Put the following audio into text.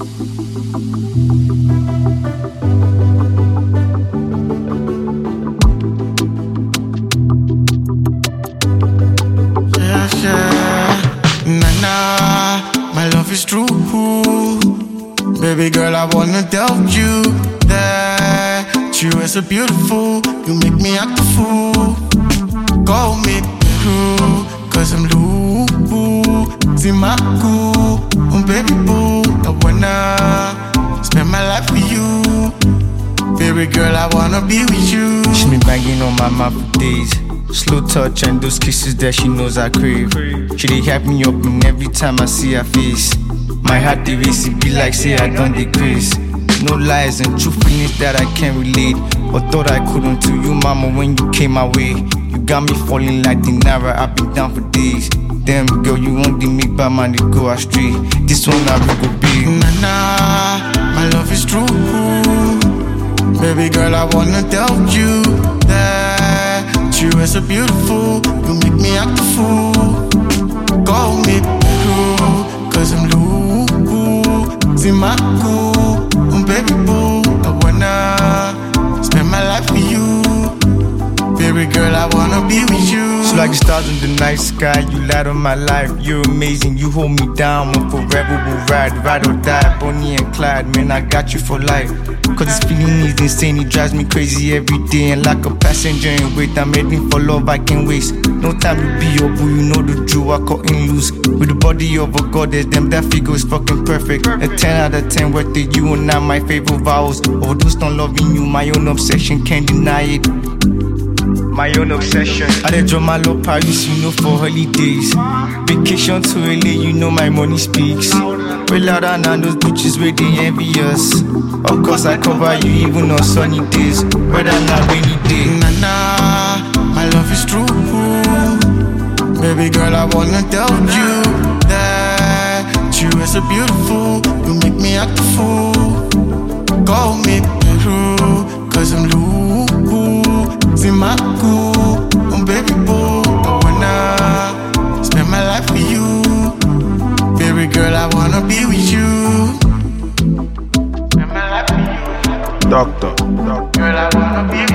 My love is true. Baby girl, I wanna tell you that you are so beautiful. You make me act a fool. Call me true, cause I'm losing my cool. Baby boo, I wanna spend my life with you. Baby girl, I wanna be with you. She been banging on my mouth for days. Slow touch and those kisses that she knows I crave. She dey hype me up and every time I see her face, my heart dey race, it be like say I done decrease. No lies and true feelings that I can't relate, but thought I couldn't to you, mama, when you came my way. You got me falling like Dinara, I've been down for days. Damn girl, you want the make by man to go astray. This one I will go big. My love is true. Baby girl, I wanna tell you that you are so beautiful. You make me act a fool. Call me true, cause I'm losing my cool. Baby boo, I wanna spend my life with you. Baby girl, I wanna be with you. It's like the stars in the night sky, you light on my life. You're amazing, you hold me down, and forever we'll ride or die. Bonnie and Clyde, man, I got you for life. Cause this feeling is insane, it drives me crazy every day. And like a passenger in wait, I'm heading for love I can't waste. No time to be your boo, you know the drill, I cut in loose. With the body of a goddess, damn that figure is fucking perfect. A 10 out of 10 worth it, you and I my favorite vows. Overdosed on loving you, my own obsession, can't deny it. My own obsession. I dey draw my love Paris, you know, for holidays. Vacation to LA, you know my money speaks. Way louder than those bitches where they envious. Of course I cover you even on sunny days, whether not rainy day. My love is true. Baby girl, I wanna tell you that you are so beautiful. You make me act a fool. Call me true, cause I'm losing my cool. Baby boo, I wanna spend my life with you. Baby girl, I wanna be with you. Spend my life with you. Doctor. Girl, I wanna be with you.